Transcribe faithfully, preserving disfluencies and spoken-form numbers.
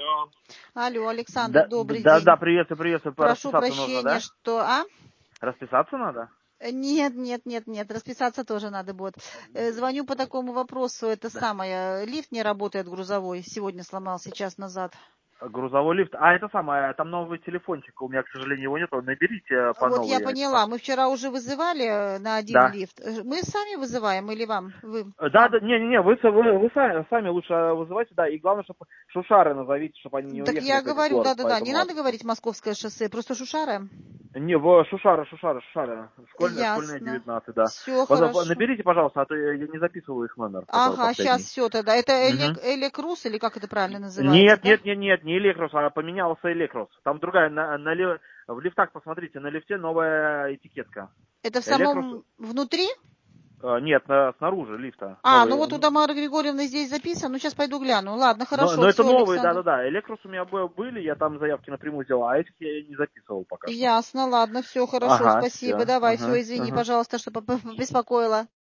Алло. Алло, Александр, Да, добрый да, день. да, приветствую, приветствую. Прошу Расписаться нужно, прощения, да? что... А? Расписаться надо? Нет, нет, нет, нет, расписаться тоже надо будет. Э, Звоню по такому вопросу. Это Да. самое, лифт не работает грузовой. Сегодня сломался, час назад. Грузовой лифт. А, это самое, там новый телефончик. У меня, к сожалению, его нету. Наберите по Вот я новой. поняла. Мы вчера уже вызывали э, на один Да. лифт. Э, Мы сами вызываем или вам? Вы? Да, Вам? да, не-не-не, вы, вы, вы сами, сами лучше вызывайте, да, и главное, чтобы шушары назовите, чтобы они не Так уехали я опять в говорю, город по да-да-да. Не этому надо адресу. говорить Московское шоссе, просто Шушары. Не, в Шушары, Шушары, Шушары. Школьная, школьная Ясно. девятнадцать, да. Все Вот, вот, хорошо. наберите, пожалуйста, а то я я не записываю их номер, который Ага, сейчас последний. все тогда. Это Угу. Элек, Элекрус или как это правильно называется, Нет, да? нет, нет, нет, не Электрос, а поменялся Электрос. Там другая, на, на лев- в лифтах, посмотрите, на лифте новая этикетка. Это в Электрос, самом внутри? э, нет, на- снаружи лифта, А, ну новый. вот у м, Тамары Григорьевны здесь записано. Ну, сейчас пойду гляну. Ладно, Но, хорошо, но это все, новые, Александр. да-да-да. Электрос у меня бы- были, я там заявки напрямую делал, а этих я не записывал пока что. Ясно, ладно, все хорошо, Ага, спасибо. все. Давай, все, Ага, извини, ага. пожалуйста, что побеспокоила.